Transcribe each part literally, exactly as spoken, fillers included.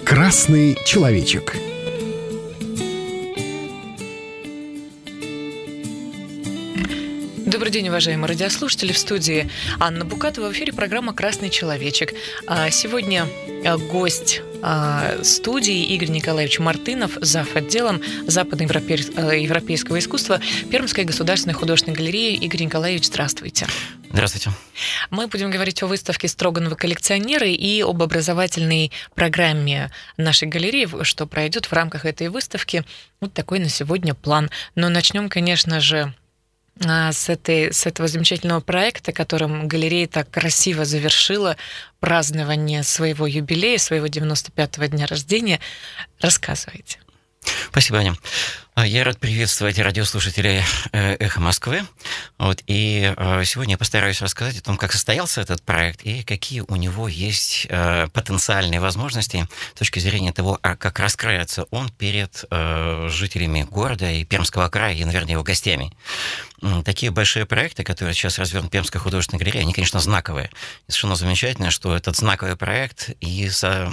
Красный человечек. Добрый день, уважаемые радиослушатели. В студии Анна Букатова. В эфире программа «Красный человечек». Сегодня гость студии Игорь Николаевич Мартынов, зав. Отделом западноевропейского искусства Пермской государственной художественной галереи. Игорь Николаевич, здравствуйте. Здравствуйте. Мы будем говорить о выставке «Строгановы коллекционеры» и об образовательной программе нашей галереи, что пройдет в рамках этой выставки. Вот такой на сегодня план. Но начнем, конечно же, С, этой, с этого замечательного проекта, которым галерея так красиво завершила празднование своего юбилея, своего девяносто пятого дня рождения. Рассказывайте. Спасибо, Аня. Я рад приветствовать радиослушателей «Эхо Москвы». Вот, и сегодня я постараюсь рассказать о том, как состоялся этот проект и какие у него есть потенциальные возможности с точки зрения того, как раскроется он перед жителями города и Пермского края, и, наверное, его гостями. Такие большие проекты, которые сейчас развернут Пермская художественная галерея, они, конечно, знаковые. И совершенно замечательно, что этот знаковый проект и со,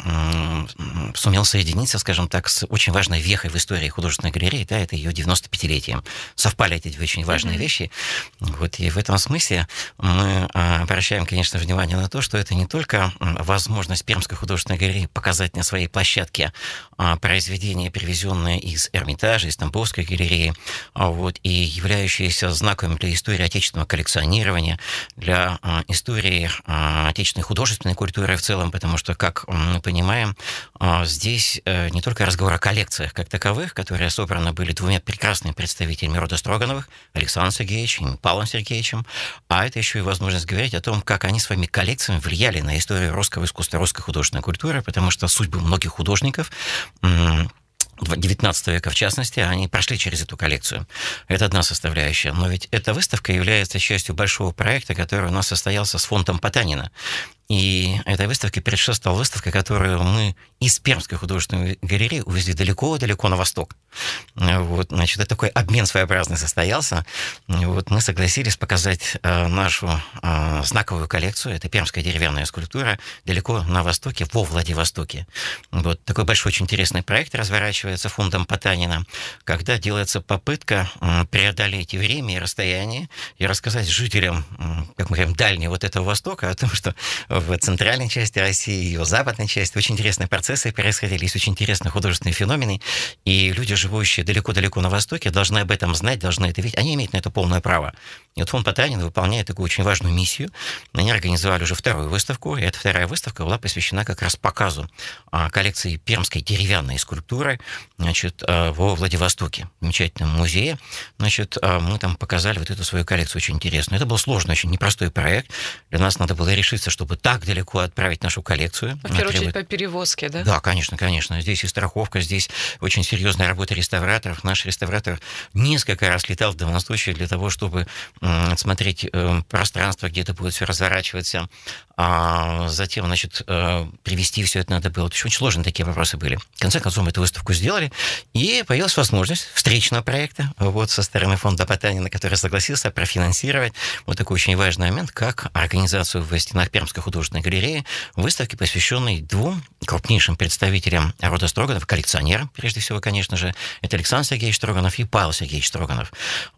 сумел соединиться, скажем так, с очень важной вехой в истории художественной галереи, да, это ее девяносто пятилетие. Совпали эти две очень важные mm-hmm. вещи. Вот, и в этом смысле мы обращаем, конечно, внимание на то, что это не только возможность Пермской художественной галереи показать на своей площадке произведения, привезенные из Эрмитажа, из Тамбовской галереи, вот, и являющиеся знаковыми для истории отечественного коллекционирования, для истории отечественной художественной культуры в целом, потому что, как мы понимаем, здесь не только разговор о коллекциях как таковых, которые собраны были двумя прекрасными представителями рода Строгановых, Александром Сергеевичем и Павлом Сергеевичем, а это еще и возможность говорить о том, как они своими коллекциями влияли на историю русского искусства, русской художественной культуры, потому что судьбы многих художников девятнадцатого века, в частности, они прошли через эту коллекцию. Это одна составляющая. Но ведь эта выставка является частью большого проекта, который у нас состоялся с фондом Потанина. И этой выставке предшествовала выставка, которую мы из Пермской художественной галереи увезли далеко-далеко на восток. Вот, значит, это такой обмен своеобразный состоялся. Вот, мы согласились показать нашу знаковую коллекцию, это пермская деревянная скульптура, далеко на востоке, во Владивостоке. Вот, такой большой, очень интересный проект разворачивается фондом Потанина, когда делается попытка преодолеть и время, и расстояние, и рассказать жителям, как мы говорим, дальнего вот этого Востока о том, что в центральной части России и в западной части очень интересные процессы происходили, есть очень интересные художественные феномены, и люди, живущие далеко-далеко на Востоке, должны об этом знать, должны это видеть, они имеют на это полное право. И вот фонд Потанина выполняет такую очень важную миссию. Они организовали уже вторую выставку, и эта вторая выставка была посвящена как раз показу коллекции пермской деревянной скульптуры, значит, во Владивостоке, в замечательном музее. Значит, мы там показали вот эту свою коллекцию очень интересную. Это был сложный, очень непростой проект. Для нас надо было решиться, чтобы так далеко отправить нашу коллекцию. В первую очередь по перевозке, да? Да, конечно, конечно. Здесь и страховка, здесь очень серьезная работа реставраторов. Наш реставратор несколько раз летал в данном случае для того, чтобы смотреть пространство, где это будет все разворачиваться. А затем, значит, привести все это надо было. Очень сложные такие вопросы были. В конце концов, мы эту выставку сделали, и появилась возможность встречного проекта вот со стороны фонда Потанина, который согласился профинансировать вот такой очень важный момент, как организацию в стенах Пермской художественной галереи выставки, посвященной двум крупнейшим представителям рода Строганов, коллекционерам, прежде всего, конечно же, это Александр Сергеевич Строганов и Павел Сергеевич Строганов.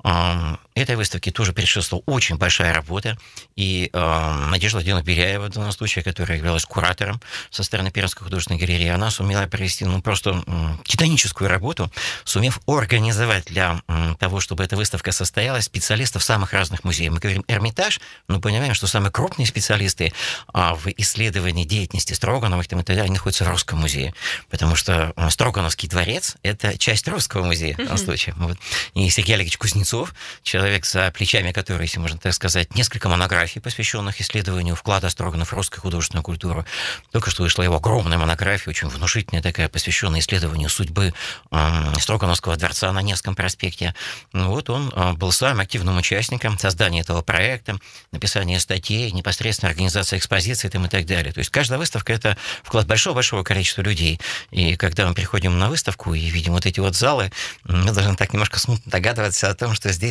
Этой выставке тоже предшествовала очень большая работа, и Надежда Владимировна Беляева, в данном случае, которая являлась куратором со стороны Пермской художественной галереи, она сумела провести ну, просто титаническую работу, сумев организовать для того, чтобы эта выставка состоялась, специалистов самых разных музеев. Мы говорим Эрмитаж, но понимаем, что самые крупные специалисты в исследовании деятельности Строгановых там, и так далее находятся в Русском музее, потому что Строгановский дворец – это часть Русского музея в данном случае. Вот. И Сергей Олегович Кузнецов, человек за плечами, который, если можно так сказать, несколько монографий, посвященных исследованию вклада Строганов в русскую художественную культуру. Только что вышла его огромная монография, очень внушительная такая, посвященная исследованию судьбы э, Строгановского дворца на Невском проспекте. Ну, вот он э, был самым активным участником создания этого проекта, написания статей, непосредственно организации экспозиции там, и так далее. То есть каждая выставка – это вклад большого-большого количества людей. И когда мы приходим на выставку и видим вот эти вот залы, мы должны так немножко смутно догадываться о том, что здесь не только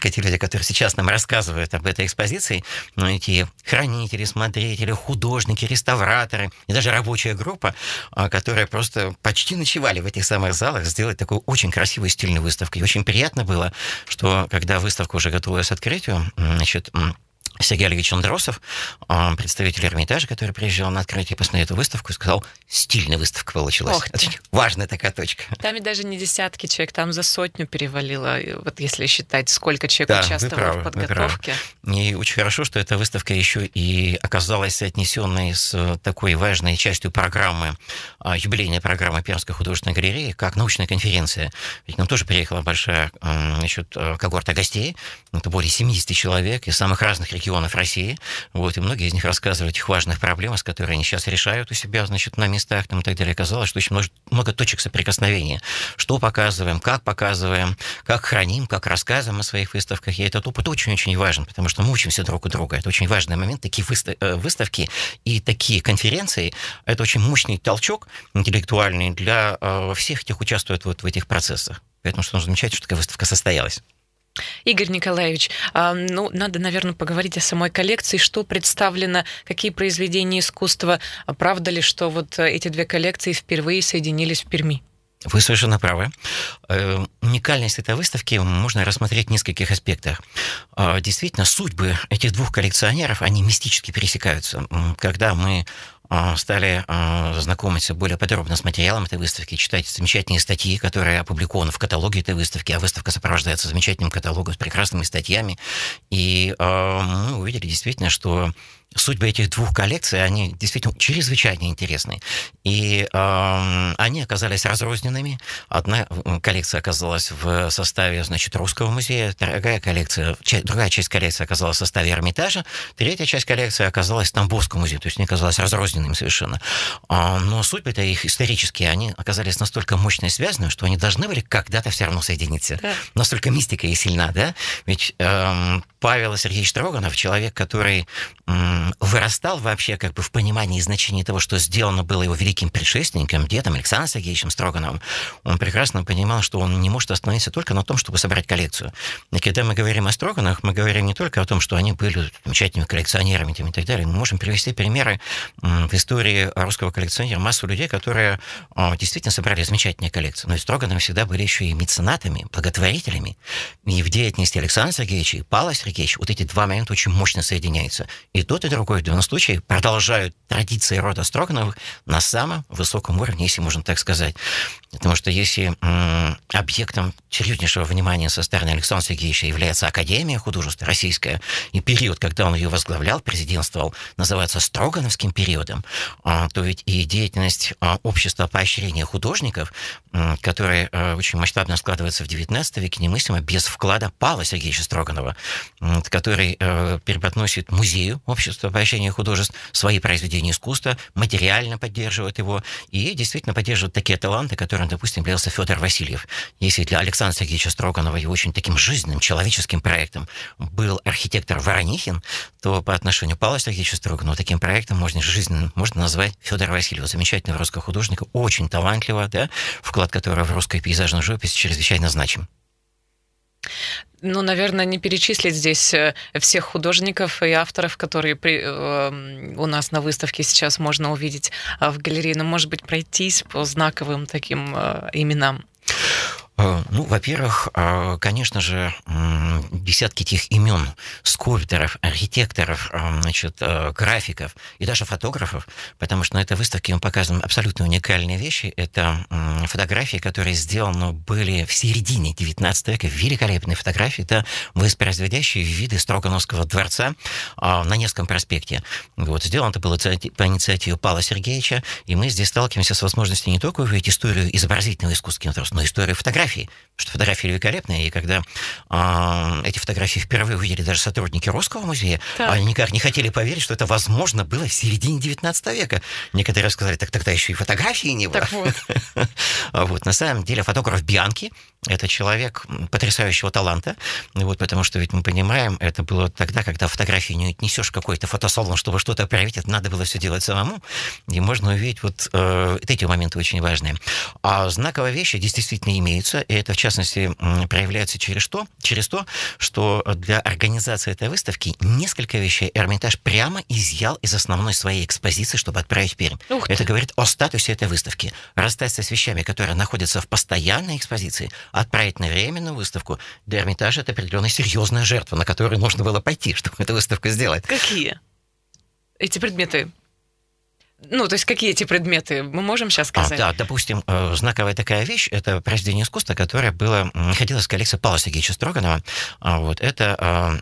только те люди, которые сейчас нам рассказывают об этой экспозиции, но эти хранители, смотрители, художники, реставраторы и даже рабочая группа, которые просто почти ночевали в этих самых залах, сделать такую очень красивую стильную выставку. И очень приятно было, что когда выставка уже готовилась к открытию, значит, Сергей Олегович Андросов, представитель Эрмитажа, который приезжал на открытие, посмотрел эту выставку и сказал, стильная выставка получилась. Очень важная такая точка. Там и даже не десятки человек, там за сотню перевалило, вот если считать, сколько человек да, участвовало правы, в подготовке. И очень хорошо, что эта выставка еще и оказалась отнесенной с такой важной частью программы, юбилейной программы Пермской художественной галереи, как научная конференция. Ведь нам тоже приехала большая, значит, когорта гостей, это более семьдесят человек из самых разных регионов регионов России, вот, и многие из них рассказывали о этих важных проблемах, с которыми они сейчас решают у себя, значит, на местах, там, и так далее. Оказалось, что очень много, много точек соприкосновения. Что показываем, как показываем, как храним, как рассказываем о своих выставках. И этот опыт очень-очень важен, потому что мы учимся друг у друга. Это очень важный момент. Такие выставки и такие конференции — это очень мощный толчок интеллектуальный для всех, кто участвует вот в этих процессах. Поэтому что нужно замечать, что такая выставка состоялась. Игорь Николаевич, ну, надо, наверное, поговорить о самой коллекции. Что представлено, какие произведения искусства? Правда ли, что вот эти две коллекции впервые соединились в Перми? Вы совершенно правы. Уникальность этой выставки можно рассмотреть в нескольких аспектах. Действительно, судьбы этих двух коллекционеров, они мистически пересекаются. Когда мы стали знакомиться более подробно с материалом этой выставки, читать замечательные статьи, которые опубликованы в каталоге этой выставки, а выставка сопровождается замечательным каталогом с прекрасными статьями, и мы увидели действительно, что судьбы этих двух коллекций, они действительно чрезвычайно интересны. И э, они оказались разрозненными. Одна коллекция оказалась в составе, значит, Русского музея, другая коллекция, часть, другая часть коллекции оказалась в составе Эрмитажа, третья часть коллекции оказалась в Тамбовском музее, то есть они оказались разрозненными совершенно. А, но судьбы-то их исторические, они оказались настолько мощно связаны, что они должны были когда-то все равно соединиться. Да. Настолько мистика и сильна, да? Ведь э, Павел Сергеевич Строганов, человек, который э, вырастал вообще как бы в понимании и значении того, что сделано было его великим предшественником, дедом Александром Сергеевичем Строгановым, он прекрасно понимал, что он не может остановиться только на том, чтобы собрать коллекцию. И когда мы говорим о Строгановых, мы говорим не только о том, что они были замечательными коллекционерами и так далее, мы можем привести примеры в истории русского коллекционера, массу людей, которые действительно собрали замечательные коллекции. Но и Строгановы всегда были еще и меценатами, благотворителями. И в деятельности Александра Сергеевича и Павла Сергеевича вот эти два момента очень мощно соединяются. И тот, и другой в данном случае продолжают традиции рода Строгановых на самом высоком уровне, если можно так сказать. Потому что если м, объектом серьезнейшего внимания со стороны Александра Сергеевича является Академия художеств российская, и период, когда он ее возглавлял, президентствовал, называется Строгановским периодом, а, то ведь и деятельность а, общества поощрения художников, м, которое а, очень масштабно складывается в девятнадцатом веке, немыслимо без вклада Павла Сергеевича Строганова, м, который а, преподносит музею общества поощрения художеств свои произведения искусства, материально поддерживает его и действительно поддерживает такие таланты, которым, допустим, являлся Федор Васильев. Если для Александра Сергеевича Строганова его очень таким жизненным, человеческим проектом был архитектор Воронихин, то по отношению к Павлу Сергеевичу Строганову таким проектом можно жизненно можно назвать Федора Васильева, замечательного русского художника, очень талантливого, да, вклад которого в русскую пейзажную живопись чрезвычайно значим. Ну, наверное, не перечислить здесь всех художников и авторов, которые при, э, у нас на выставке сейчас можно увидеть в галерее, но, может быть, пройтись по знаковым таким э, именам. Ну, во-первых, конечно же, десятки тех имен скульпторов, архитекторов, значит, графиков и даже фотографов, потому что на этой выставке мы показываем абсолютно уникальные вещи. Это фотографии, которые сделаны были в середине девятнадцатого века, великолепные фотографии. Это воспроизводящие виды Строгановского дворца на Невском проспекте. Вот. Сделано это было по инициативе Павла Сергеевича, и мы здесь сталкиваемся с возможностью не только увидеть историю изобразительного искусства, но и историю фотографии. Потому что фотографии великолепные, и когда э, эти фотографии впервые увидели даже сотрудники Русского музея, так. они никак не хотели поверить, что это возможно было в середине девятнадцатого века. Некоторые сказали, так тогда еще и фотографии не было. Вот. Вот. На самом деле фотограф Бианки — это человек потрясающего таланта, вот, потому что ведь мы понимаем, это было тогда, когда фотографии не несешь в какой-то фотосалон, чтобы что-то проявить, это надо было все делать самому, и можно увидеть вот э, эти моменты очень важные. А знаковые вещи здесь действительно имеются. находится, и это, в частности, проявляется через что? Через то, что для организации этой выставки несколько вещей Эрмитаж прямо изъял из основной своей экспозиции, чтобы отправить в Пермь. Это говорит о статусе этой выставки. Расстаться с вещами, которые находятся в постоянной экспозиции, отправить на временную выставку, для Эрмитажа это определенная серьезная жертва, на которую нужно было пойти, чтобы эту выставку сделать. Какие эти предметы? Ну, то есть какие эти предметы? Мы можем сейчас сказать? А, да, допустим, знаковая такая вещь, это произведение искусства, которое было, находилось в коллекции Павла Сергеевича Строганова. Вот, это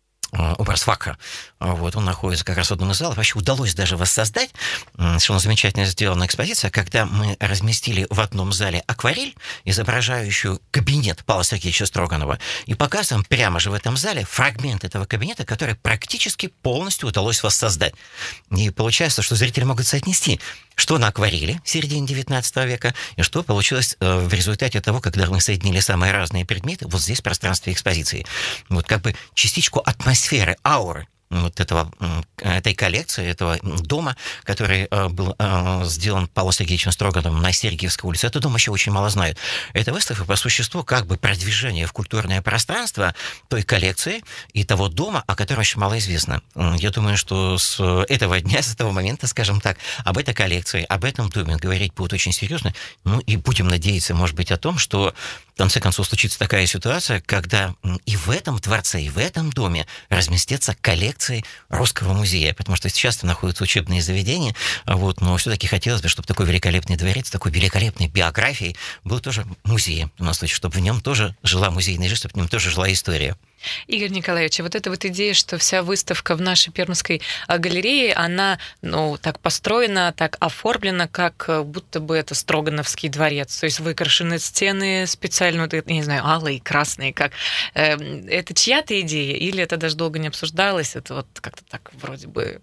образ Вакха. Вот, он находится как раз в одном из залов. Вообще удалось даже воссоздать, что он замечательно сделана экспозиция, когда мы разместили в одном зале акварель, изображающую кабинет Павла Сергеевича Строганова, и показываем прямо же в этом зале фрагмент этого кабинета, который практически полностью удалось воссоздать. И получается, что зрители могут соотнести, что на акварели в середине девятнадцатого века, и что получилось в результате того, когда мы соединили самые разные предметы вот здесь, в пространстве экспозиции. Вот как бы частичку атмосферы, ауры вот этого, этой коллекции, этого дома, который был сделан Павлом Сергеевичем Строгановым на Сергиевской улице. Этот дом вообще очень мало знают. Эта выставка по существу как бы продвижение в культурное пространство той коллекции и того дома, о котором очень мало известно. Я думаю, что с этого дня, с этого момента, скажем так, об этой коллекции, об этом доме говорить будут очень серьезно. Ну и будем надеяться, может быть, о том, что в конце концов случится такая ситуация, когда и в этом дворце, и в этом доме разместятся коллекции Русского музея, потому что сейчас там находятся учебные заведения, вот, но все-таки хотелось бы, чтобы такой великолепный дворец, такой великолепной биографией был тоже музеем, у нас, чтобы в нем тоже жила музейная жизнь, чтобы в нем тоже жила история. Игорь Николаевич, вот эта вот идея, что вся выставка в нашей Пермской галерее, она, ну, так построена, так оформлена, как будто бы это Строгановский дворец. То есть выкрашены стены специально, вот, я не знаю, алые, красные, как. Это чья-то идея? Или это даже долго не обсуждалось? Это вот как-то так вроде бы...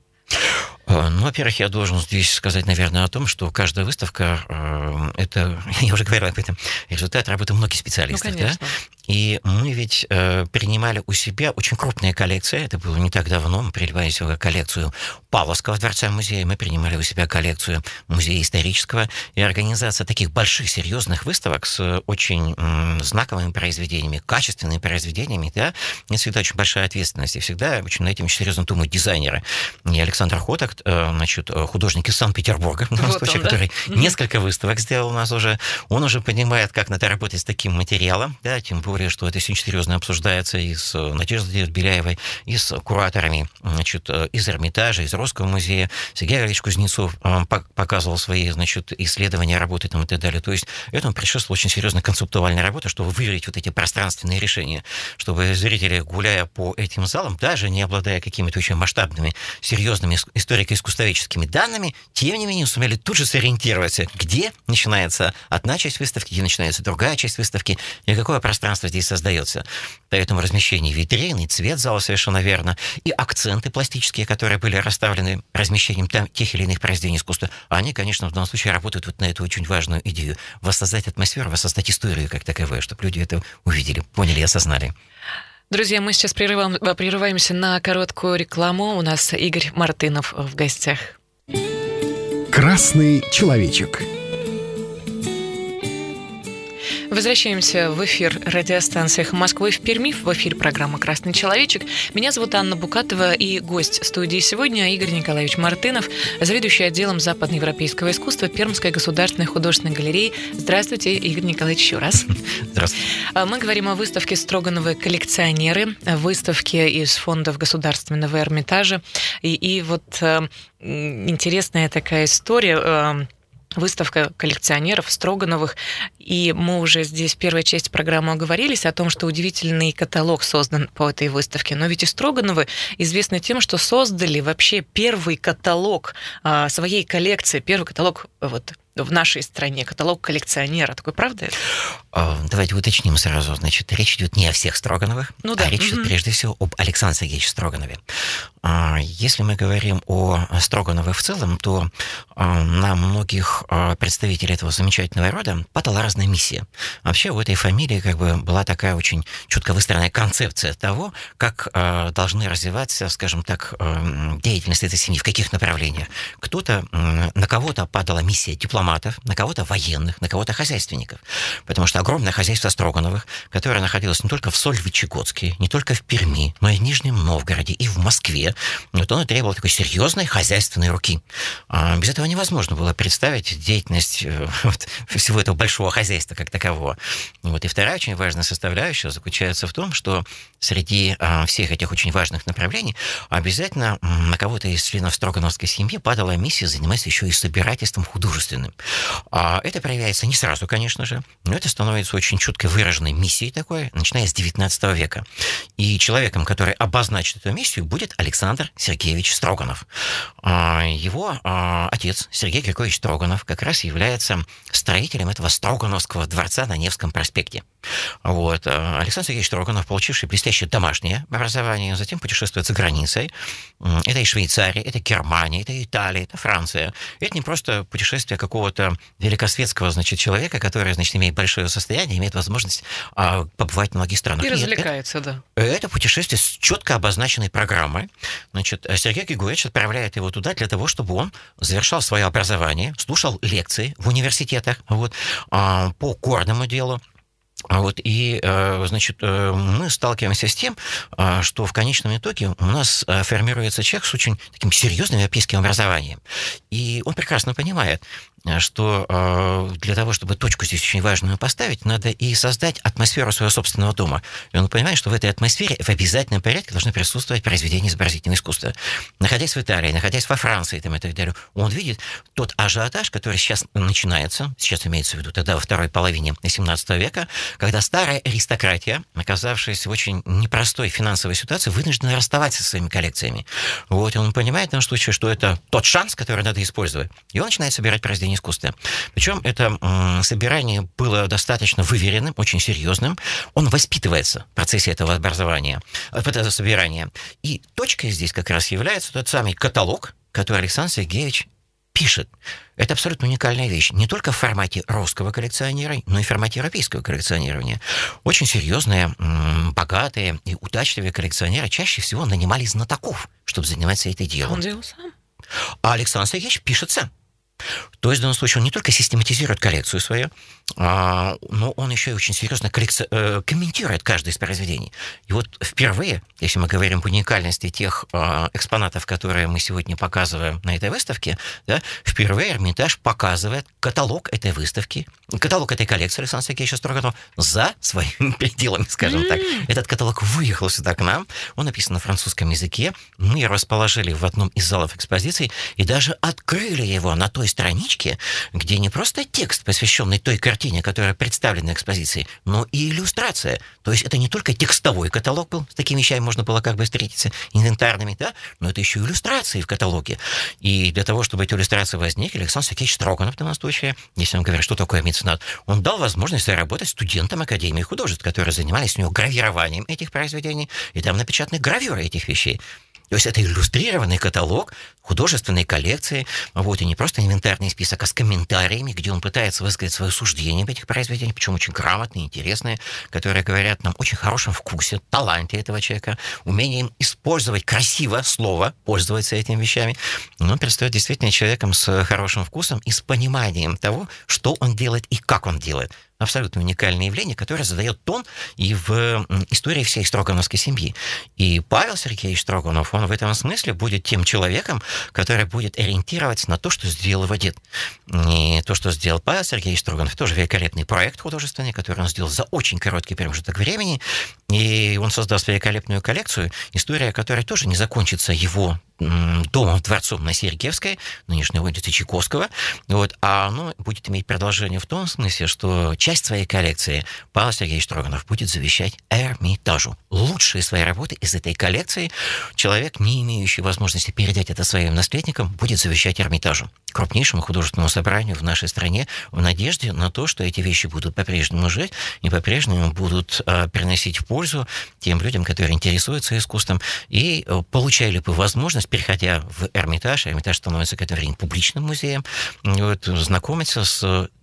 Ну, во-первых, я должен здесь сказать, наверное, о том, что каждая выставка, это, я уже говорил об этом, результат работы многих специалистов. Ну, да? И мы ведь э, принимали у себя очень крупные коллекции. Это было не так давно. Мы принимали у себя коллекцию Павловского дворца музея, мы принимали у себя коллекцию музея исторического. И организация таких больших, серьезных выставок с очень м, знаковыми произведениями, качественными произведениями, да, это всегда очень большая ответственность. И всегда очень на этим очень серьезно думают дизайнеры. И Александр Хоток, э, значит, художник из Санкт-Петербурга, вот случае, он, который да? несколько выставок сделал у нас уже, он уже понимает, как надо работать с таким материалом, да, тем более, что это очень серьезно обсуждается и с Надеждой Беляевой, и с кураторами, значит, из Эрмитажа, из Русского музея. Сергей Ильич Кузнецов показывал свои, значит, исследования, работы там и так далее. То есть этому предшествовала очень серьезная концептуальная работа, чтобы выявить вот эти пространственные решения, чтобы зрители, гуляя по этим залам, даже не обладая какими-то очень масштабными, серьезными историко-искусствоведческими данными, тем не менее сумели тут же сориентироваться, где начинается одна часть выставки, где начинается другая часть выставки, и какое пространство здесь создается. Поэтому размещение витрин, и цвет зала совершенно верно, и акценты пластические, которые были расставлены размещением там тех или иных произведений искусства, они, конечно, в данном случае работают вот на эту очень важную идею. Воссоздать атмосферу, воссоздать историю как таковую, чтобы люди это увидели, поняли и осознали. Друзья, мы сейчас прерываем, прерываемся на короткую рекламу. У нас Игорь Мартынов в гостях. Красный человечек. Возвращаемся в эфир радиостанции «Эхо Москвы» в Перми. В эфире программа «Красный человечек». Меня зовут Анна Букатова, и гость студии сегодня Игорь Николаевич Мартынов, заведующий отделом западноевропейского искусства Пермской государственной художественной галереи. Здравствуйте, Игорь Николаевич, еще раз. Здравствуйте. Мы говорим о выставке «Строгановы коллекционеры», выставке из фондов Государственного Эрмитажа. И, и вот э, интересная такая история... Э, Выставка коллекционеров Строгановых, и мы уже здесь в первой части программы оговорились о том, что удивительный каталог создан по этой выставке. Но ведь и Строгановы известны тем, что создали вообще первый каталог а, своей коллекции, первый каталог вот в нашей стране, каталог коллекционера. Такой, правда это? Давайте уточним сразу. Значит, речь идет не о всех Строгановых, ну, да. а речь идет mm-hmm. прежде всего об Александре Сергеевиче Строганове. Если мы говорим о Строгановых в целом, то на многих представителей этого замечательного рода падало своеобразная миссия. Вообще у этой фамилии как бы была такая очень четко выстроенная концепция того, как э, должны развиваться, скажем так, э, деятельность этой семьи, в каких направлениях. Кто-то, э, на кого-то падала миссия дипломатов, на кого-то военных, на кого-то хозяйственников. Потому что огромное хозяйство Строгановых, которое находилось не только в Сольвычегодске, не только в Перми, но и в Нижнем Новгороде, и в Москве, вот оно требовало такой серьезной хозяйственной руки. А без этого невозможно было представить деятельность э, вот, всего этого большого хозяйства как такового. Вот. И вторая очень важная составляющая заключается в том, что среди э, всех этих очень важных направлений обязательно э, на кого-то из членов строгановской семьи падала миссия заниматься еще и собирательством художественным. А это проявляется не сразу, конечно же, но это становится очень четко выраженной миссией такой, начиная с девятнадцатого века. И человеком, который обозначит эту миссию, будет Александр Сергеевич Строганов. Его отец, Сергей Григорьевич Строганов, как раз является строителем этого Строгановского дворца на Невском проспекте. Вот. Александр Сергеевич Строганов, получивший блестящее домашнее образование, затем путешествует за границей. Это и Швейцария, это Германия, это Италия, это Франция. Это не просто путешествие какого-то великосветского, значит, человека, который, значит, имеет большое состояние, имеет возможность а, побывать в многих странах. И Нет, развлекается, это, да. Это путешествие с четко обозначенной программой. Значит, Сергей Григорьевич отправляет его туда для того, чтобы он завершал свое образование, слушал лекции в университетах вот, а, по горному делу. Вот, и, значит, мы сталкиваемся с тем, что в конечном итоге у нас формируется человек с очень таким серьезным европейским образованием. И он прекрасно понимает, что для того, чтобы точку здесь очень важную поставить, надо и создать атмосферу своего собственного дома. И он понимает, что в этой атмосфере в обязательном порядке должны присутствовать произведения изобразительного искусства. Находясь в Италии, находясь во Франции там, и так далее, он видит тот ажиотаж, который сейчас начинается, сейчас имеется в виду тогда во второй половине семнадцатого века, когда старая аристократия, оказавшись в очень непростой финансовой ситуации, вынуждена расставаться со своими коллекциями. Вот, и он понимает в данном случае, что это тот шанс, который надо использовать. И он начинает собирать произведения искусства. Причем это м, собирание было достаточно выверенным, очень серьезным. Он воспитывается в процессе этого образования, этого собирания. И точкой здесь как раз является тот самый каталог, который Александр Сергеевич пишет. Это абсолютно уникальная вещь. Не только в формате русского коллекционирования, но и в формате европейского коллекционирования. Очень серьезные, богатые и удачливые коллекционеры чаще всего нанимали знатоков, чтобы заниматься этой делом. Он делал сам. А Александр Сергеевич пишет сам. То есть, в данном случае, он не только систематизирует коллекцию свою, а, но он еще и очень серьезно коллекци... комментирует каждое из произведений. И вот впервые, если мы говорим об уникальности тех а, экспонатов, которые мы сегодня показываем на этой выставке, да, впервые Эрмитаж показывает каталог этой выставки, каталог этой коллекции Александра Сергеевича Строганова за своими пределами, скажем mm-hmm. так. Этот каталог выехал сюда к нам, он написан на французском языке, мы его расположили в одном из залов экспозиции и даже открыли его на той страничке, где не просто текст, посвященный той картине, которая представлена экспозицией, но и иллюстрация. То есть это не только текстовой каталог был, с такими вещами можно было как бы встретиться, инвентарными, да, но это еще и иллюстрации в каталоге. И для того, чтобы эти иллюстрации возникли, Александр Сергеевич Строганов в данном случае, если он говорит, что такое меценат, он дал возможность заработать студентам Академии художеств, которые занимались у него гравированием этих произведений, и там напечатаны гравюры этих вещей. То есть это иллюстрированный каталог художественной коллекции, вот, и не просто инвентарный список, а с комментариями, где он пытается высказать свое суждение об этих произведениях, причем очень грамотные, интересные, которые говорят нам о очень хорошем вкусе, таланте этого человека, умением использовать красиво слово, пользоваться этими вещами. Он предстает действительно человеком с хорошим вкусом и с пониманием того, что он делает и как он делает. Абсолютно уникальное явление, которое задает тон и в истории всей строгановской семьи. И Павел Сергеевич Строганов, он в этом смысле будет тем человеком, который будет ориентироваться на то, что сделал его дед. И то, что сделал Павел Сергеевич Строганов, тоже великолепный проект художественный, который он сделал за очень короткий промежуток времени. И он создал великолепную коллекцию, история которой тоже не закончится его домом, дворцом на Сергиевской, нынешней улице Чайковского, вот, а оно будет иметь продолжение в том смысле, что часть своей коллекции Павел Сергеевич Строганов будет завещать Эрмитажу. Лучшие свои работы из этой коллекции человек, не имеющий возможности передать это своим наследникам, будет завещать Эрмитажу, крупнейшему художественному собранию в нашей стране, в надежде на то, что эти вещи будут по-прежнему жить и по-прежнему будут э, приносить пользу тем людям, которые интересуются искусством, и э, получали бы возможность, переходя в Эрмитаж, Эрмитаж становится к этому времени публичным музеем, вот, знакомиться с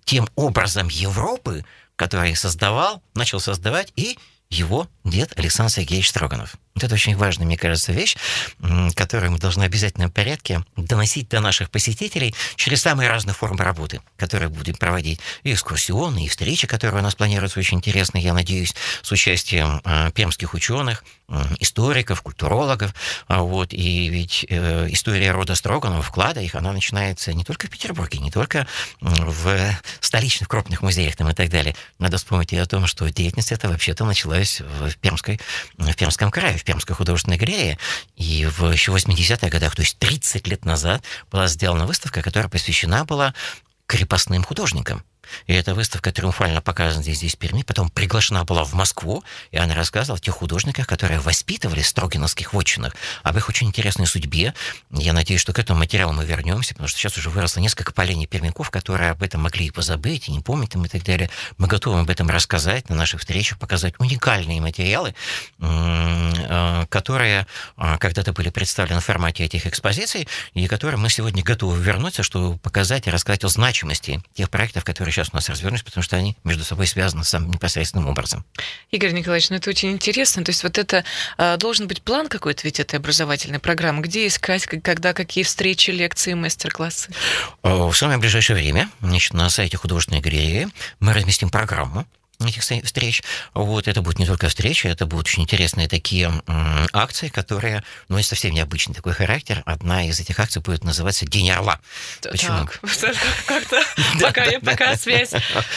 тем образом Европы, который создавал, начал создавать и его дед Александр Сергеевич Строганов. Вот это очень важная, мне кажется, вещь, которую мы должны в обязательном порядке доносить до наших посетителей через самые разные формы работы, которые будем проводить. И экскурсионные, и встречи, которые у нас планируются очень интересные, я надеюсь, с участием э, пермских ученых, э, историков, культурологов. Вот. И ведь э, история рода Строганов, вклада их, она начинается не только в Петербурге, не только в столичных крупных музеях там, и так далее. Надо вспомнить и о том, что деятельность эта вообще-то началась в, Пермской, в Пермском крае, в Пермской художественной галерее, и в еще восьмидесятых годах, то есть тридцать лет назад, была сделана выставка, которая посвящена была крепостным художникам. И эта выставка триумфально показана здесь, здесь в Перми, потом приглашена была в Москву, и она рассказывала о тех художниках, которые воспитывали в строгановских вотчинах, об их очень интересной судьбе. Я надеюсь, что к этому материалу мы вернемся, потому что сейчас уже выросло несколько поколений пермяков, которые об этом могли и позабыть, и не помнить им, и так далее. Мы готовы об этом рассказать на наших встречах, показать уникальные материалы, которые когда-то были представлены в формате этих экспозиций, и которые мы сегодня готовы вернуться, чтобы показать и рассказать о значимости тех проектов, которые сейчас у нас развернулись, потому что они между собой связаны самым непосредственным образом. Игорь Николаевич, ну это очень интересно. То есть вот это а, должен быть план какой-то ведь этой образовательной программы? Где искать, когда, какие встречи, лекции, мастер-классы? В самое ближайшее время, значит, на сайте художественной галереи мы разместим программу этих встреч. Вот, это будут не только встречи, это будут очень интересные такие м, акции, которые, ну, это совсем необычный такой характер. Одна из этих акций будет называться «День орла». Почему? Как-то пока связь.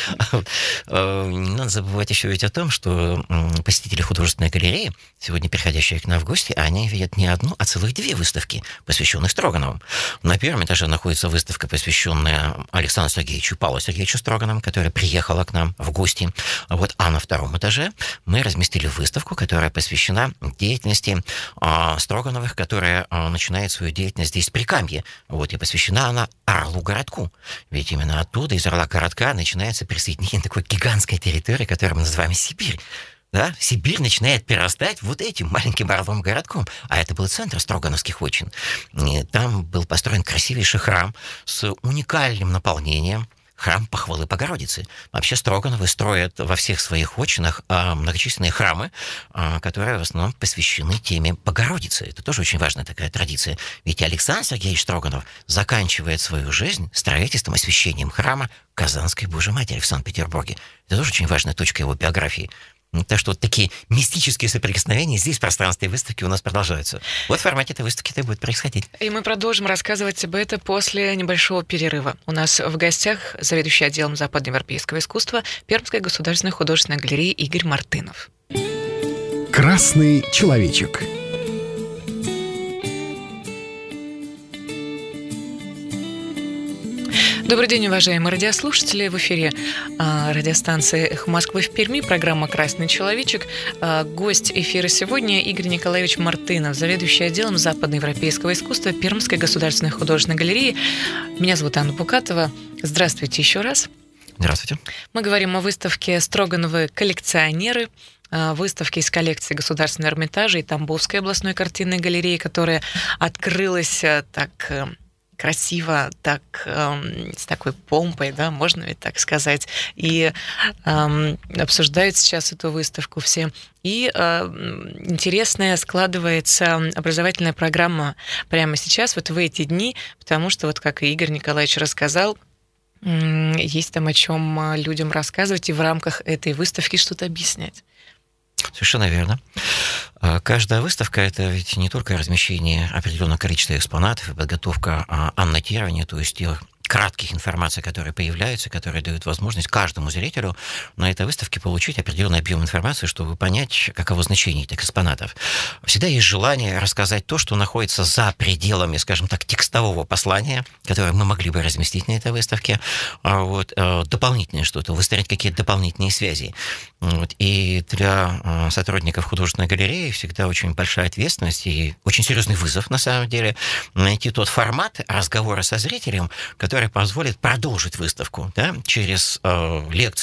Не надо забывать еще ведь о том, что посетители художественной галереи, сегодня приходящие к нам в гости, они видят не одну, а целых две выставки, посвященных Строганову. На первом этаже находится выставка, посвященная Александру Сергеевичу Павлу Сергеевичу Строганову, которая приехала к нам в гости. Вот, а на втором этаже мы разместили выставку, которая посвящена деятельности э, Строгановых, которая э, начинает свою деятельность здесь, в Прикамье. Вот, и посвящена она Орлу-городку. Ведь именно оттуда, из Орла-городка, начинается присоединение такой гигантской территории, которую мы называем Сибирь. Да? Сибирь начинает перерастать вот этим маленьким орловым городком. А это был центр строгановских вотчин. И там был построен красивейший храм с уникальным наполнением, храм Похвалы Богородицы. Вообще Строгановы строят во всех своих вотчинах а, многочисленные храмы, а, которые в основном посвящены теме Богородицы. Это тоже очень важная такая традиция. Ведь Александр Сергеевич Строганов заканчивает свою жизнь строительством, освящением храма Казанской Божьей Матери в Санкт-Петербурге. Это тоже очень важная точка его биографии. Так что вот такие мистические соприкосновения здесь в пространстве выставки у нас продолжаются. Вот в формате этой выставки это будет происходить. И мы продолжим рассказывать об этом после небольшого перерыва. У нас в гостях заведующий отделом западноевропейского искусства Пермской государственной художественной галереи Игорь Мартынов. Красный человечек. Добрый день, уважаемые радиослушатели. В эфире а, радиостанции «Эхо Москвы» в Перми, программа «Красный человечек». А, гость эфира сегодня Игорь Николаевич Мартынов, заведующий отделом западноевропейского искусства Пермской государственной художественной галереи. Меня зовут Анна Пукатова. Здравствуйте еще раз. Здравствуйте. Мы говорим о выставке «Строгановы коллекционеры», выставки из коллекции Государственного Эрмитажа и Тамбовской областной картинной галереи, которая открылась так красиво, так, эм, с такой помпой, да, можно ведь так сказать, и эм, обсуждают сейчас эту выставку все. И э, интересная складывается образовательная программа прямо сейчас, вот в эти дни, потому что, вот как и Игорь Николаевич рассказал, э, есть там о чем людям рассказывать и в рамках этой выставки что-то объяснять. Совершенно верно. Каждая выставка – это ведь не только размещение определенного количества экспонатов и подготовка аннотирования, то есть тех кратких информаций, которые появляются, которые дают возможность каждому зрителю на этой выставке получить определенный объем информации, чтобы понять, каково значение этих экспонатов. Всегда есть желание рассказать то, что находится за пределами, скажем так, текстового послания, которое мы могли бы разместить на этой выставке, вот, дополнительное что-то, выстроить какие-то дополнительные связи. Вот, и для сотрудников художественной галереи всегда очень большая ответственность и очень серьезный вызов, на самом деле, найти тот формат разговора со зрителем, который позволит продолжить выставку, да, через э, лекции,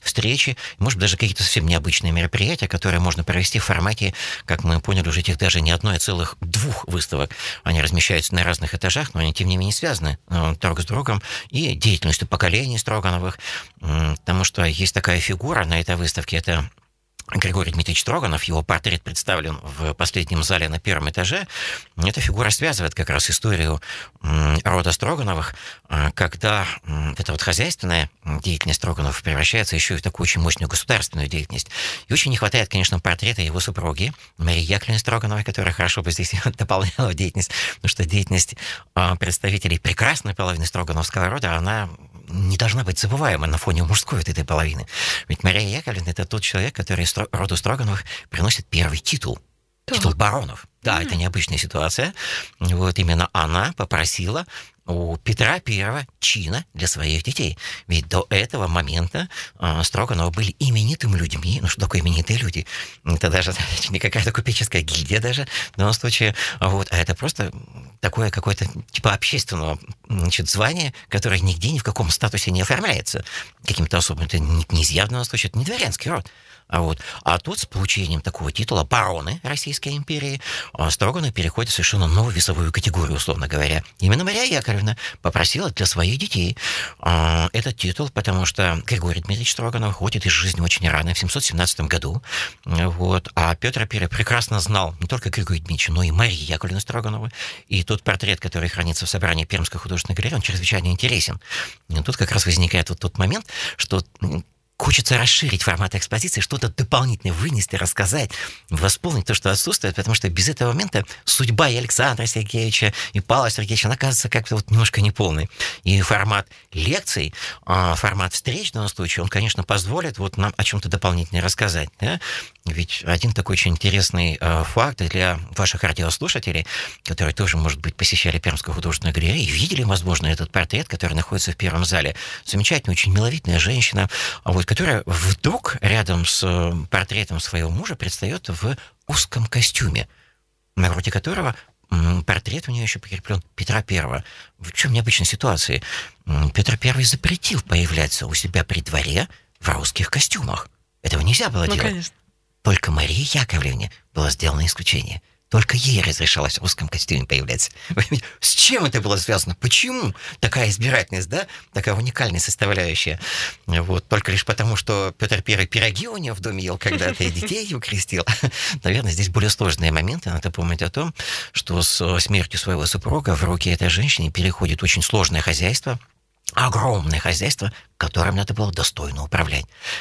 встречи, может быть, даже какие-то совсем необычные мероприятия, которые можно провести в формате, как мы поняли, уже этих даже не одной, а целых двух выставок. Они размещаются на разных этажах, но они, тем не менее, связаны друг с другом и деятельностью поколений Строгановых, потому что есть такая фигура на этой выставке, это Григорий Дмитриевич Строганов, его портрет представлен в последнем зале на первом этаже. Эта фигура связывает как раз историю рода Строгановых, когда эта вот хозяйственная деятельность Строгановых превращается еще и в такую очень мощную государственную деятельность. И очень не хватает, конечно, портрета его супруги Марии Яковлевны Строгановой, которая хорошо бы здесь дополняла деятельность, потому что деятельность представителей прекрасной половины строгановского рода, она не должна быть забываема на фоне мужской вот этой половины. Ведь Мария Яковлевна — это тот человек, который роду Строгановых приносит первый титул. Так. Титул баронов. Да, mm-hmm. это необычная ситуация. Вот именно она попросила у Петра Первого чина для своих детей. Ведь до этого момента э, Строгановы были именитыми людьми. Ну, что такое именитые люди? Это даже не какая-то купеческая гильдия даже, в данном случае. Вот, а это просто такое какое-то типа общественного, значит, звания, которое нигде ни в каком статусе не оформляется каким-то особым. Это не князья в данном случае, это не дворянский род. А, вот. а тут с получением такого титула бароны Российской империи Строгановы переходят в совершенно новую весовую категорию, условно говоря. Именно Мария Яковлевна попросила для своих детей а, этот титул, потому что Григорий Дмитриевич Строганов уходит из жизни очень рано, в семьсот семнадцатом году. Вот. А Петр Первый прекрасно знал не только Григория Дмитриевича, но и Марию Яковлевну Строганову. И тот портрет, который хранится в собрании Пермской художественной галереи, он чрезвычайно интересен. И тут как раз возникает вот тот момент, что хочется расширить формат экспозиции, что-то дополнительное вынести, рассказать, восполнить то, что отсутствует, потому что без этого момента судьба и Александра Сергеевича, и Павла Сергеевича, она оказывается как-то вот немножко неполной. И формат лекций, формат встреч в данном случае, он, конечно, позволит вот нам о чем-то дополнительное рассказать. Да? Ведь один такой очень интересный факт для ваших радиослушателей, которые тоже, может быть, посещали Пермскую художественную галерею и видели, возможно, этот портрет, который находится в первом зале. Замечательная, очень миловидная женщина, вот, которая вдруг рядом с портретом своего мужа предстает в узком костюме, на груди которого портрет у нее еще прикреплен Петра Первого. В чем необычная ситуация? Петр Первый запретил появляться у себя при дворе в русских костюмах. Этого нельзя было ну, делать. Конечно. Только Марии Яковлевне было сделано исключение. Только ей разрешалось в узком костюме появляться. С чем это было связано? Почему такая избирательность, да? Такая уникальная составляющая. Вот. Только лишь потому, что Петр Первый пироги у нее в доме ел когда-то и детей ее крестил. Наверное, здесь более сложные моменты. Надо помнить о том, что с смертью своего супруга в руки этой женщины переходит очень сложное хозяйство, огромное хозяйство, которым надо было достойно управлять.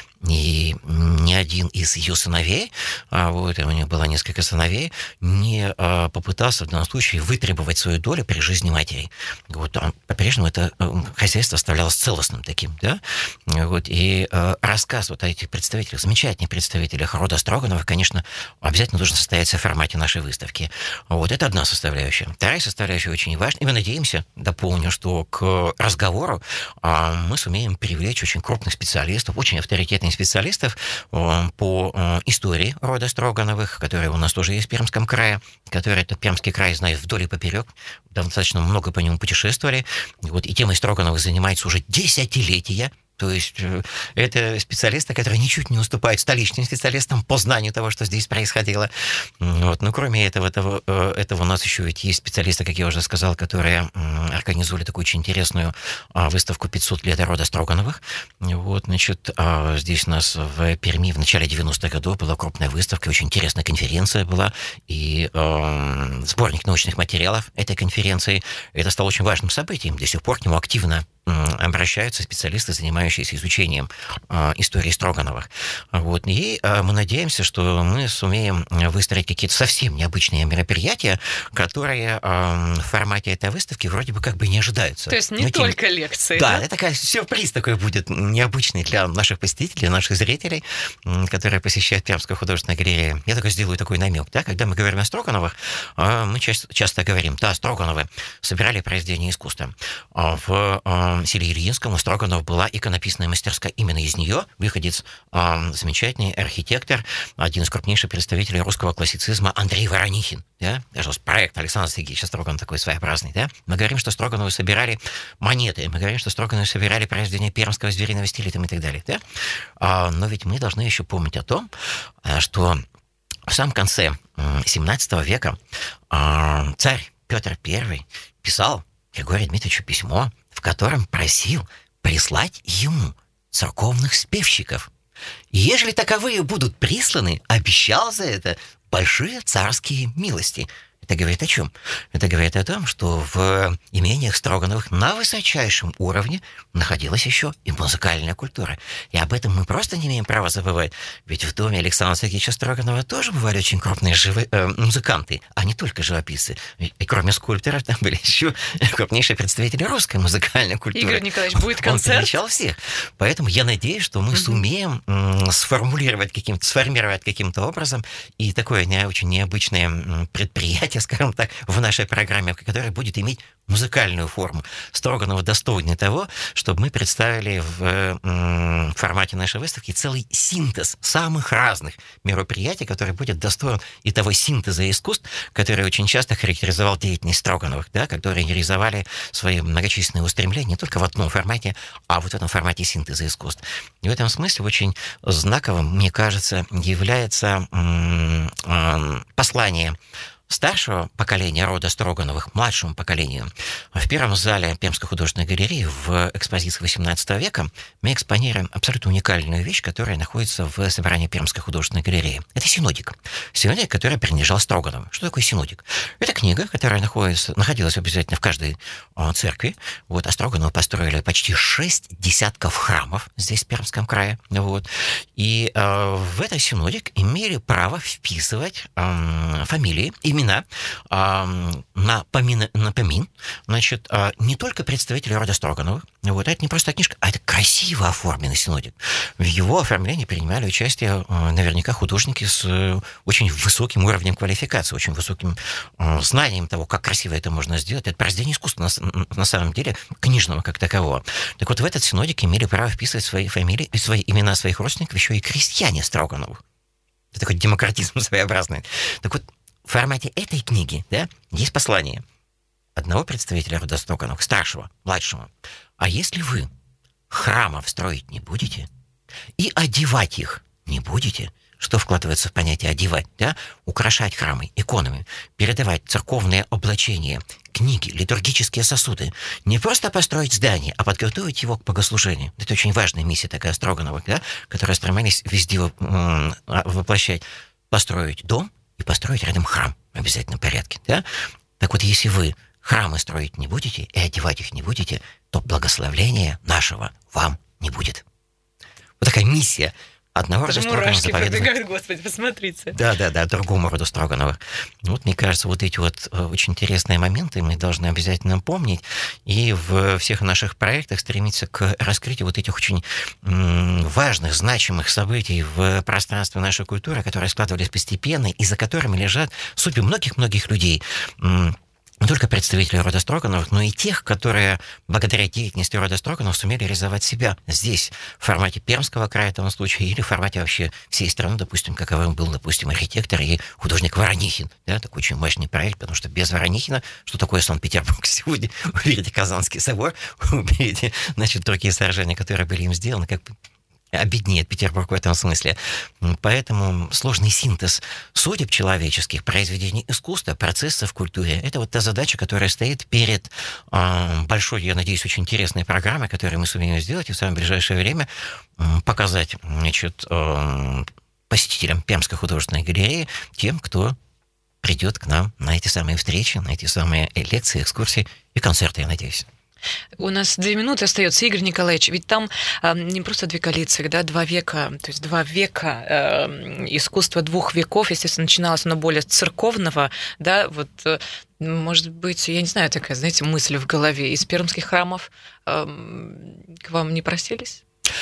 И ни один из ее сыновей, а вот у нее было несколько сыновей, не а, попытался в данном случае вытребовать свою долю при жизни матери. Вот, а, по-прежнему это а, хозяйство оставлялось целостным таким, да? Вот, и а, рассказ вот о этих представителях, замечательных представителях рода Строгановых, конечно, обязательно должен состояться в формате нашей выставки. Вот, это одна составляющая. Вторая составляющая очень важная, и мы надеемся, дополню, что к разговору а, мы сумеем привлечь очень крупных специалистов, очень авторитетных специалистов по истории рода Строгановых, которые у нас тоже есть в Пермском крае, которые этот Пермский край знают вдоль и поперек, достаточно много по нему путешествовали. Вот, и темой Строгановых занимается уже десятилетия. То есть это специалисты, которые ничуть не уступают столичным специалистам по знанию того, что здесь происходило. Вот. Но кроме этого, этого, этого у нас еще ведь есть специалисты, как я уже сказал, которые организовали такую очень интересную выставку «пятьсот лет рода Строгановых». Вот, значит, здесь у нас в Перми в начале девяностых годов была крупная выставка, очень интересная конференция была, и э, сборник научных материалов этой конференции. Это стало очень важным событием. До сих пор к нему активно обращаются специалисты, занимающиеся изучением э, истории Строгановых. Вот. И э, мы надеемся, что мы сумеем выстроить какие-то совсем необычные мероприятия, которые э, в формате этой выставки вроде бы как бы не ожидаются. То есть не Но только тем... лекции, да? Да, это такой сюрприз такой будет необычный для наших посетителей, для наших зрителей, которые посещают Пермскую художественную галерею. Я только сделаю такой намек. Да? Когда мы говорим о Строгановых, э, мы часто, часто говорим, да, Строгановы собирали произведения искусства. В э, селе Ильинском у Строганов была икона написанная мастерская именно из нее, выходец э, замечательный архитектор, один из крупнейших представителей русского классицизма Андрей Воронихин. Да? Даже проект Александра Сергеевича Строганова такой своеобразный. Да? Мы говорим, что Строгановы собирали монеты, мы говорим, что Строгановы собирали произведения пермского звериного стиля и так далее. Да? А, но ведь мы должны еще помнить о том, что в самом конце семнадцатого века э, царь Петр Первый писал Григорию Дмитриевичу письмо, в котором просил прислать ему церковных спевщиков. И ежели таковые будут присланы, обещал за это большие царские милости. Это говорит о чем? Это говорит о том, что в имениях Строгановых на высочайшем уровне находилась еще и музыкальная культура. И об этом мы просто не имеем права забывать. Ведь в доме Александра Сергеевича Строганова тоже бывали очень крупные живы, э, музыканты, а не только живописцы. И кроме скульпторов там были еще крупнейшие представители русской музыкальной культуры. Игорь Николаевич, будет концерт? Он привечал всех. Поэтому я надеюсь, что мы mm-hmm. сумеем м, сформулировать каким-то, сформировать каким-то образом и такое не, очень необычное предприятие, скажем так, в нашей программе, которая будет иметь музыкальную форму. Строгановы достойны того, чтобы мы представили в м, формате нашей выставки целый синтез самых разных мероприятий, который будет достоин и того синтеза искусств, который очень часто характеризовал деятельность Строгановых, да, которые реализовали свои многочисленные устремления не только в одном формате, а вот в этом формате синтеза искусств. И в этом смысле очень знаковым, мне кажется, является м, м, послание старшего поколения рода Строгановых, младшему поколению. В первом зале Пермской художественной галереи в экспозиции восемнадцатого века мы экспонируем абсолютно уникальную вещь, которая находится в собрании Пермской художественной галереи. Это синодик. Синодик, который принадлежал Строгановым. Что такое синодик? Это книга, которая находится, находилась обязательно в каждой о, церкви. Вот, а Строгановы построили почти шесть десятков храмов здесь, в Пермском крае. Вот. И э, в этот синодик имели право вписывать э, фамилии, имена э, на, помин, на помин, значит, э, не только представители рода Строгановых, вот, это не просто книжка, а это красиво оформленный синодик. В его оформлении принимали участие э, наверняка художники с э, очень высоким уровнем квалификации, очень высоким э, знанием того, как красиво это можно сделать. Это произведение искусства на, на самом деле, книжного как такового. Так вот, в этот синодик имели право вписывать свои фамилии, свои имена своих родственников еще и крестьяне Строгановых. Это такой демократизм своеобразный. Так вот, в формате этой книги, да, есть послание одного представителя рода Строгановых, старшего, младшего. А если вы храмов строить не будете и одевать их не будете, что вкладывается в понятие одевать, да, украшать храмы иконами, передавать церковные облачения, книги, литургические сосуды, не просто построить здание, а подготовить его к богослужению. Это очень важная миссия такая Строгановых, да, которые стремились везде воплощать. Построить дом и построить рядом храм в обязательном порядке. Да? Так вот, если вы храмы строить не будете и одевать их не будете, то благословления нашего вам не будет. Вот такая миссия одного рода Строгановых заповедовать. Господи, посмотрите. Да, да, да, другому роду Строгановых. Вот, мне кажется, вот эти вот очень интересные моменты мы должны обязательно помнить и в всех наших проектах стремиться к раскрытию вот этих очень важных, значимых событий в пространстве нашей культуры, которые складывались постепенно и за которыми лежат судьбы многих-многих людей. Не только представителей рода Строгановых, но и тех, которые благодаря деятельности рода Строгановых сумели реализовать себя здесь, в формате Пермского края в том случае, или в формате вообще всей страны, допустим, каковым был, допустим, архитектор и художник Воронихин. Да, такой очень мощный проект, потому что без Воронихина, что такое Санкт-Петербург сегодня? Уберите Казанский собор, уберите, значит, другие сооружения, которые были им сделаны, как бы обеднеет Петербург в этом смысле. Поэтому сложный синтез судеб человеческих, произведений искусства, процессов в культуре — это вот та задача, которая стоит перед э, большой, я надеюсь, очень интересной программой, которую мы сумеем сделать и в самое ближайшее время э, показать, значит, э, посетителям Пермской художественной галереи, тем, кто придет к нам на эти самые встречи, на эти самые лекции, экскурсии и концерты, я надеюсь. У нас две минуты остается, Игорь Николаевич, ведь там э, не просто две коллекции, да, два века, то есть два века э, искусства двух веков, естественно, начиналось оно более церковного, да, вот, э, может быть, я не знаю, такая, знаете, мысль в голове, из пермских храмов э, к вам не просились?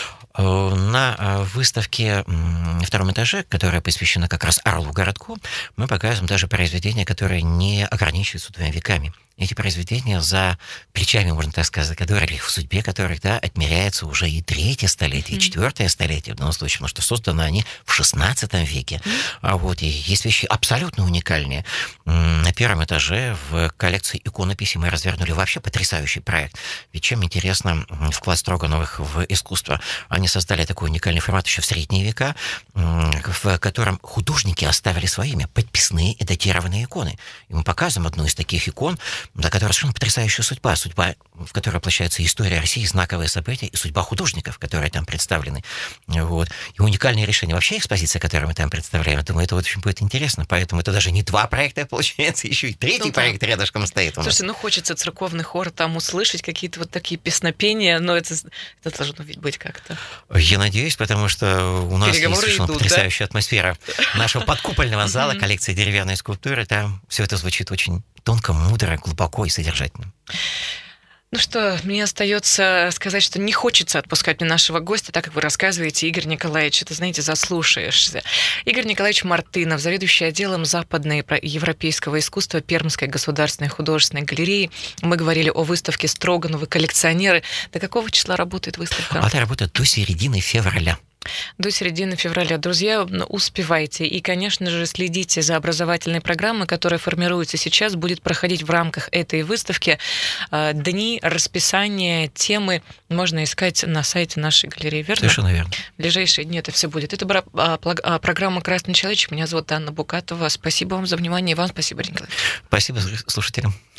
На выставке на втором этаже, которая посвящена как раз Орлу городку, мы показываем даже произведения, которые не ограничиваются двумя веками. эти произведения за плечами, можно так сказать, которые в судьбе которых, да, отмеряется уже и третье столетие, mm-hmm. и четвертое столетие в данном случае, потому что созданы они в шестнадцатом веке. Mm-hmm. А вот, и есть вещи абсолютно уникальные. На первом этаже в коллекции иконописи мы развернули вообще потрясающий проект. Ведь чем интересно вклад Строгановых в искусство? Они создали такой уникальный формат еще в средние века, в котором художники оставили своими подписные и датированные иконы. И мы показываем одну из таких икон, за которой совершенно потрясающая судьба, судьба, в которой воплощается история России, знаковые события и судьба художников, которые там представлены. Вот. И уникальное решение. Вообще экспозиция, которую мы там представляем, я думаю, это вот очень будет интересно. Поэтому это даже не два проекта, получается, еще и третий ну, проект да. рядышком стоит у нас. Слушайте, ну хочется церковный хор там услышать, какие-то вот такие песнопения, но это, это должно ведь быть как-то. Я надеюсь, потому что у нас Переговоры есть совершенно идут, потрясающая да? атмосфера нашего подкупольного зала, коллекции деревянной скульптуры. Там все это звучит очень тонко, мудро, глубоко и содержательно. Ну что, мне остается сказать, что не хочется отпускать мне нашего гостя, так как вы рассказываете, Игорь Николаевич, это, знаете, заслушаешься. Игорь Николаевич Мартынов, заведующий отделом западноевропейского искусства Пермской государственной художественной галереи. Мы говорили о выставке Строгановы коллекционеры. До какого числа работает выставка? Она работает до середины февраля. До середины февраля. Друзья, успевайте. И, конечно же, следите за образовательной программой, которая формируется сейчас, будет проходить в рамках этой выставки. Дни, расписание, темы можно искать на сайте нашей галереи, верно? Совершенно верно. В ближайшие дни это все будет. Это программа «Красный человечек». Меня зовут Анна Букатова. Спасибо вам за внимание. И вам спасибо, Игорь Николаевич. Спасибо слушателям.